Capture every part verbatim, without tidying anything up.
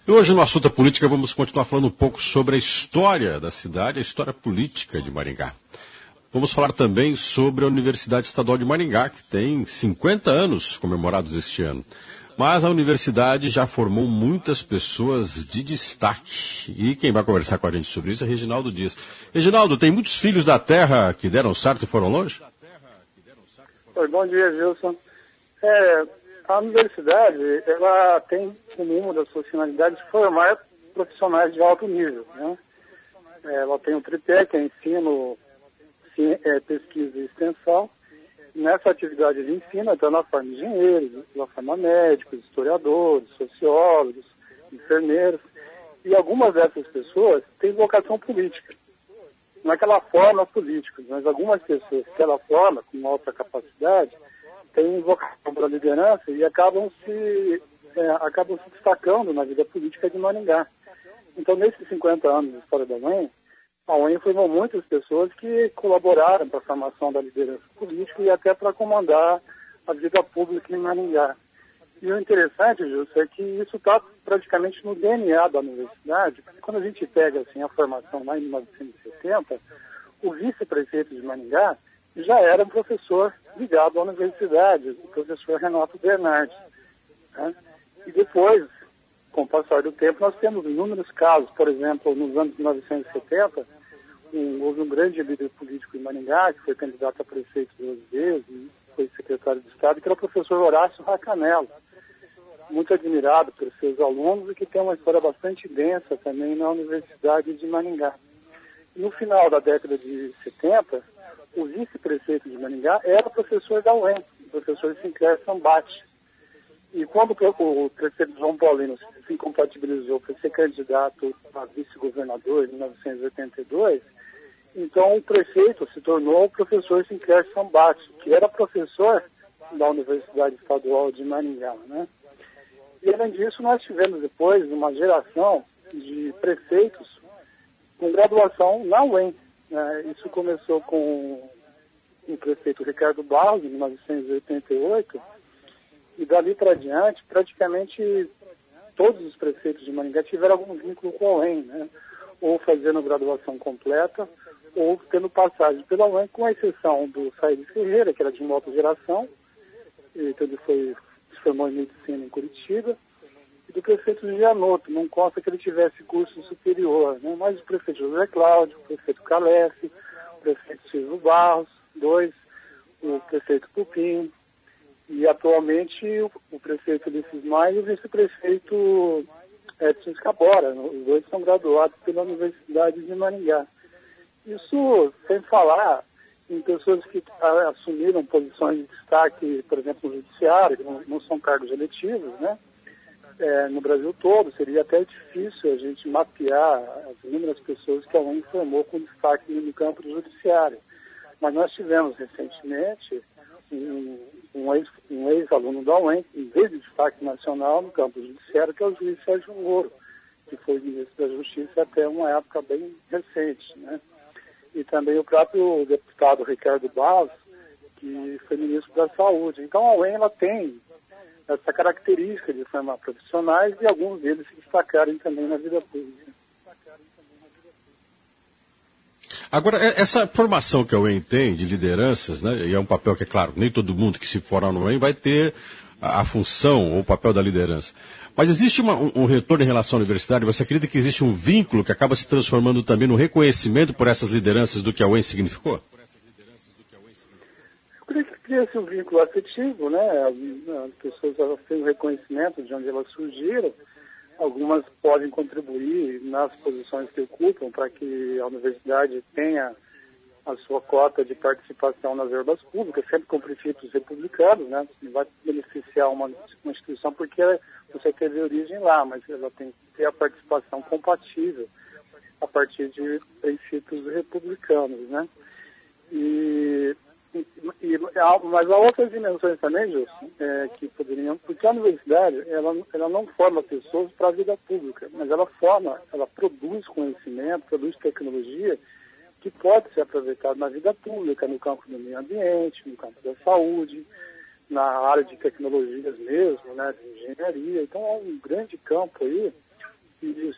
E hoje no Assunto Política vamos continuar falando um pouco sobre a história da cidade, a história política de Maringá. Vamos falar também sobre a Universidade Estadual de Maringá, que tem cinquenta anos comemorados este ano. Mas a universidade já formou muitas pessoas de destaque. E quem vai conversar com a gente sobre isso é Reginaldo Dias. Reginaldo, tem muitos filhos da terra que deram certo e foram longe? Oi, bom dia, Gilson. É, a universidade, ela tem como uma das suas finalidades formar profissionais de alto nível, né? Ela tem um tripé, que é ensino, é, pesquisa e extensão. Nessa atividade de ensino, então ela forma engenheiros, ela forma médicos, historiadores, sociólogos, enfermeiros. E algumas dessas pessoas têm vocação política. Não é que ela forma políticos, mas algumas pessoas que ela forma com alta capacidade têm vocação para a liderança e acabam se, é, acabam se destacando na vida política de Maringá. Então, nesses cinquenta anos de história da U E M, a U E M formou muitas pessoas que colaboraram para a formação da liderança política e até para comandar a vida pública em Maringá. E o interessante, Gilson, é que isso está praticamente no D N A da universidade, porque quando a gente pega assim, a formação lá em mil novecentos e setenta, o vice-prefeito de Maringá já era um professor ligado à universidade, o professor Renato Bernardes, né? E depois, com o passar do tempo, nós temos inúmeros casos. Por exemplo, nos anos mil novecentos e setenta, um, houve um grande líder político em Maringá, que foi candidato a prefeito duas vezes, e foi secretário de Estado, que era o professor Horácio Racanello, muito admirado por seus alunos e que tem uma história bastante densa também na Universidade de Maringá. No final da década de setenta, o vice-prefeito de Maringá era professor da U E M, o professor Sinclair Sambati. E quando o prefeito João Paulino se incompatibilizou para ser candidato a vice-governador em mil novecentos e oitenta e dois, então o prefeito se tornou o professor Sinclair Sambati, que era professor da Universidade Estadual de Maringá, né? E além disso, nós tivemos depois uma geração de prefeitos com graduação na U E M, né? Isso começou com o prefeito Ricardo Barros, em mil novecentos e oitenta e oito, e dali para diante, praticamente todos os prefeitos de Maringá tiveram algum vínculo com a U E M, né? Ou fazendo graduação completa, ou tendo passagem pela U E M, com a exceção do Saíris Ferreira, que era de uma outra geração, então ele foi, se formou em medicina em Curitiba, e do prefeito Gianotto, não consta que ele tivesse curso superior, né? Mas o prefeito José Cláudio, o prefeito Calef, o prefeito Silvio Barros, dois, o prefeito Pupim, e atualmente o, o prefeito Ulisses Maia e o vice-prefeito Edson Escabora. Os dois são graduados pela Universidade de Maringá. Isso sem falar em pessoas que a, assumiram posições de destaque, por exemplo, no judiciário, que não, não são cargos eletivos, né? É, no Brasil todo, seria até difícil a gente mapear as inúmeras pessoas que a U E M formou com destaque no campo do judiciário. Mas nós tivemos recentemente um, um, ex, um ex-aluno da U E M, em vez de destaque nacional no campo judiciário, que é o juiz Sérgio Moro, que foi ministro da Justiça até uma época bem recente, né? E também o próprio deputado Ricardo Barros, que foi ministro da Saúde. Então a U E M ela tem essa característica de formar profissionais e alguns deles se destacarem também na vida pública. Agora, essa formação que a U E M tem de lideranças, né, e é um papel que, é claro, nem todo mundo que se formar no U E M vai ter a, a função ou o papel da liderança. Mas existe uma, um, um retorno em relação à universidade? Você acredita que existe um vínculo que acaba se transformando também no reconhecimento por essas lideranças do que a U E M significou? Eu creio que cria-se um vínculo afetivo, né? As pessoas elas têm um reconhecimento de onde elas surgiram. Algumas podem contribuir nas posições que ocupam para que a universidade tenha a sua cota de participação nas verbas públicas, sempre com princípios republicanos, né? Não vai beneficiar uma, uma instituição porque você teve origem lá, mas ela tem que ter a participação compatível a partir de princípios republicanos, né? E, e, e mas há outras dimensões também, Gilson, é, que poderiam, porque a universidade ela, ela não forma pessoas para a vida pública, mas ela forma, ela produz conhecimento, produz tecnologia que pode ser aproveitado na vida pública, no campo do meio ambiente, no campo da saúde, na área de tecnologias mesmo, né, de engenharia. Então é um grande campo aí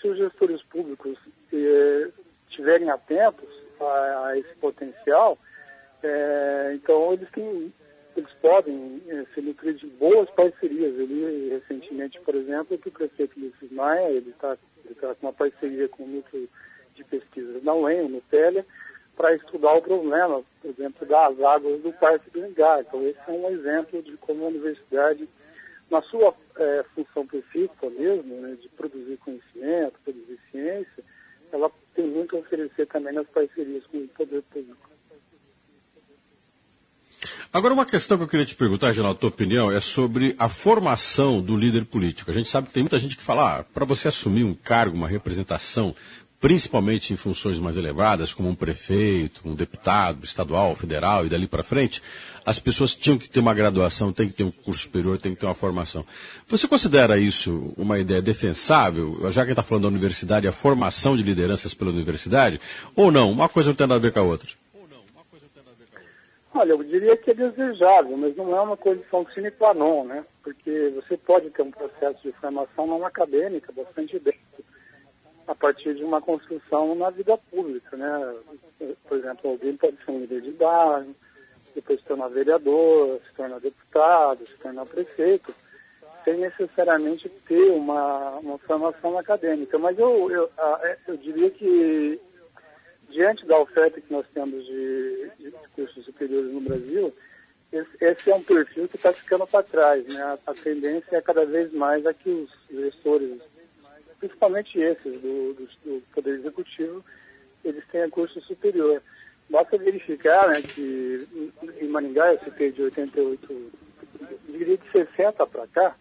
se os gestores públicos eh, estiverem atentos a, a esse potencial, eh, então eles têm, eles podem eh, se nutrir de boas parcerias. Eu li recentemente, por exemplo, que o prefeito Ulisses Maia, ele está ele tá com uma parceria com o núcleo de pesquisas da U E M, o Nutella, para estudar o problema, por exemplo, das águas do Parque do Ingá. Então, esse é um exemplo de como a universidade, na sua é, função principal mesmo, né, de produzir conhecimento, produzir ciência, ela tem muito a oferecer também nas parcerias com o poder público. Agora, uma questão que eu queria te perguntar, Geraldo, a tua opinião, é sobre a formação do líder político. A gente sabe que tem muita gente que fala, ah, para você assumir um cargo, uma representação, principalmente em funções mais elevadas, como um prefeito, um deputado estadual, federal e dali para frente, as pessoas tinham que ter uma graduação, tem que ter um curso superior, tem que ter uma formação. Você considera isso uma ideia defensável, já que a gente está falando da universidade, a formação de lideranças pela universidade, ou não? Uma coisa não tem nada a ver com a outra. Olha, eu diria que é desejável, mas não é uma condição sine qua non, né? Porque você pode ter um processo de formação não acadêmica bastante denso, a partir de uma construção na vida pública, né? Por exemplo, alguém pode ser um líder de bairro, depois se tornar vereador, se tornar deputado, se tornar prefeito, sem necessariamente ter uma, uma formação acadêmica. Mas eu, eu, eu diria que, diante da oferta que nós temos de, de cursos superiores no Brasil, esse, esse é um perfil que está ficando para trás, né? A, a tendência é cada vez mais a que os gestores, principalmente esses do, do, do Poder Executivo, eles tenham curso superior. Basta verificar, né, que em Maringá, eu citei de oitenta e oito, diria de sessenta para cá,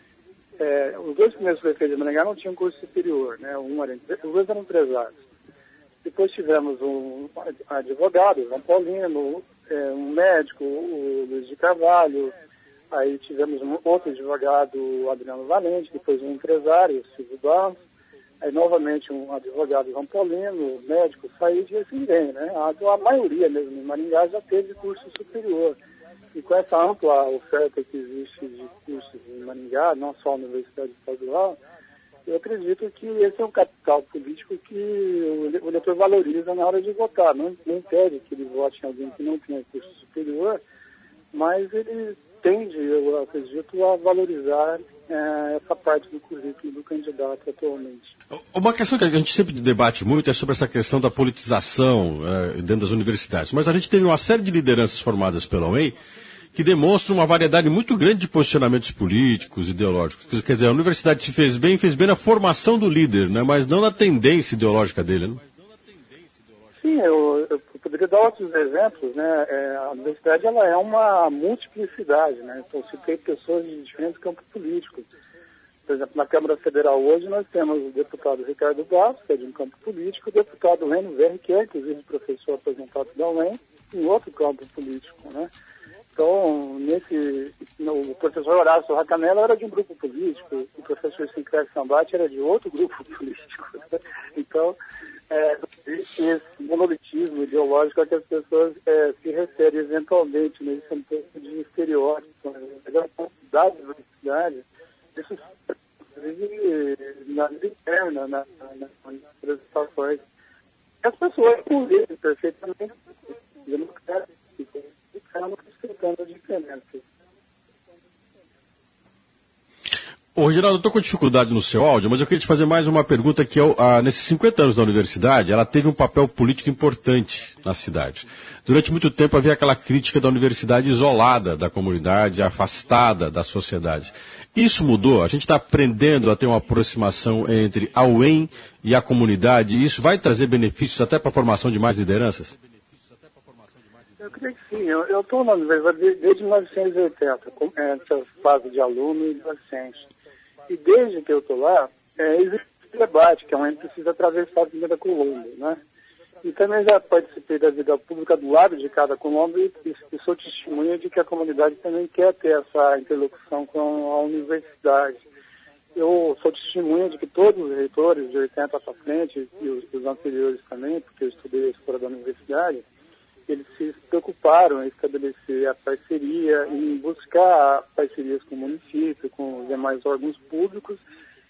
é, os dois primeiros prefeitos de Maringá não tinham curso superior, né? Um era, os dois eram empresários. Depois tivemos um advogado, João Paulino, é, um médico, o Luiz de Carvalho. Aí tivemos um outro advogado, o Adriano Valente, depois um empresário, o Silvio Barros, aí novamente um advogado, João Paulino, médico, Saíde e assim vem, né? A, a maioria mesmo em Maringá já teve curso superior. E com essa ampla oferta que existe de cursos em Maringá, não só a Universidade Estadual, eu acredito que esse é um capital político que o, o eleitor valoriza na hora de votar. Não, não impede que ele vote em alguém que não tenha curso superior, mas ele tende, eu acredito, a valorizar é, essa parte do currículo do candidato atualmente. Uma questão que a gente sempre debate muito é sobre essa questão da politização é, dentro das universidades. Mas a gente teve uma série de lideranças formadas pela U E M que demonstram uma variedade muito grande de posicionamentos políticos, ideológicos. Quer dizer, a universidade se fez bem, fez bem na formação do líder, né, mas não na tendência ideológica dele, né? Sim, eu, eu poderia dar outros exemplos, né? É, a universidade ela é uma multiplicidade, né? Então, se tem pessoas de diferentes campos políticos. Por exemplo, na Câmara Federal hoje nós temos o deputado Ricardo Barros, que é de um campo político, o deputado Reno Verri, que é inclusive professor aposentado da U E M, em outro campo político, né? Então, nesse, no, o professor Horácio Racanella era de um grupo político, o professor Sinclair Sambate era de outro grupo político. Então, é, esse monolitismo ideológico a que as pessoas é, se referem eventualmente nesse contexto de estereótipo, né? Da diversidade, isso na vida interna, na, na, nas apresentações. As pessoas convivem perfeitamente, eu não quero respeitando a diferença. Ô, Geraldo, eu estou com dificuldade no seu áudio, mas eu queria te fazer mais uma pergunta que, é, ah, nesses cinquenta anos da universidade, ela teve um papel político importante na cidade. Durante muito tempo havia aquela crítica da universidade isolada da comunidade, afastada da sociedade. Isso mudou? A gente está aprendendo a ter uma aproximação entre a U E M e a comunidade, e isso vai trazer benefícios até para a formação de mais lideranças? Eu creio que sim. Eu estou na universidade desde mil novecentos e oitenta, com essa fase de aluno e docente. E desde que eu estou lá, é, existe esse debate, que a U E M precisa atravessar a Avenida Colombo, né? E também já participei da vida pública do lado de cada Colombo e, e, e sou testemunha de que a comunidade também quer ter essa interlocução com a universidade. Eu sou testemunha de que todos os reitores de oitenta para frente, e os, os anteriores também, porque eu estudei a história da universidade, eles se preocuparam em estabelecer a parceria, em buscar parcerias com o município, com os demais órgãos públicos,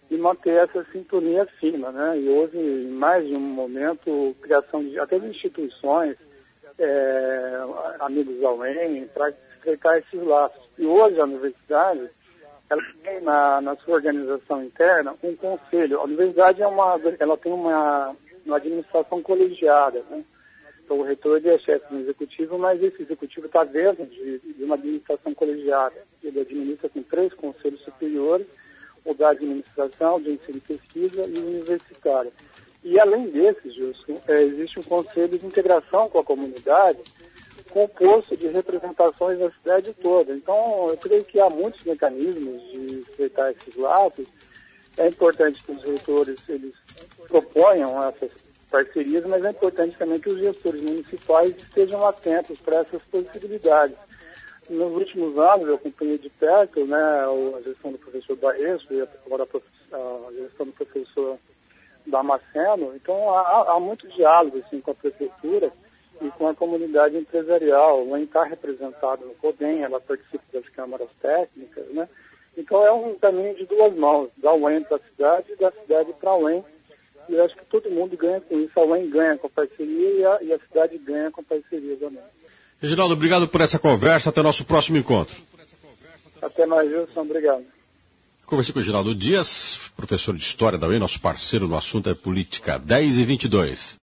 e manter essa sintonia fina, né? E houve, em mais de um momento, criação de até de instituições, é, amigos da U E M, para estreitar esses laços. E hoje a universidade, ela tem na, na sua organização interna um conselho. A universidade é uma, ela tem uma, uma administração colegiada, né? Então o reitor ele é chefe do executivo, mas esse executivo está dentro de, de uma administração colegiada. Ele administra com três conselhos superiores, o da administração, de ensino e pesquisa e o universitário. E além desses, Gilson, é, existe um conselho de integração com a comunidade, composto de representações da cidade toda. Então, eu creio que há muitos mecanismos de estreitar esses laços. É importante que os reitores eles proponham essas parcerias, mas é importante também que os gestores municipais estejam atentos para essas possibilidades. Nos últimos anos, eu acompanhei de perto, né, a gestão do professor Baesso e agora a gestão do professor Damasceno. Então, há, há muito diálogo assim, com a prefeitura e com a comunidade empresarial. O U E M está representado no CODEM, ela participa das câmaras técnicas, né? Então, é um caminho de duas mãos, da U E M para a cidade e da cidade para a U E M. E eu acho que todo mundo ganha com isso. A U E M ganha com a parceria e a, e a cidade ganha com a parceria também. Reginaldo, obrigado por essa conversa. Até nosso próximo encontro. Até mais, Wilson. Obrigado. Conversei com o Reginaldo Dias, professor de História da U E M, nosso parceiro no assunto é política. dez e vinte e dois.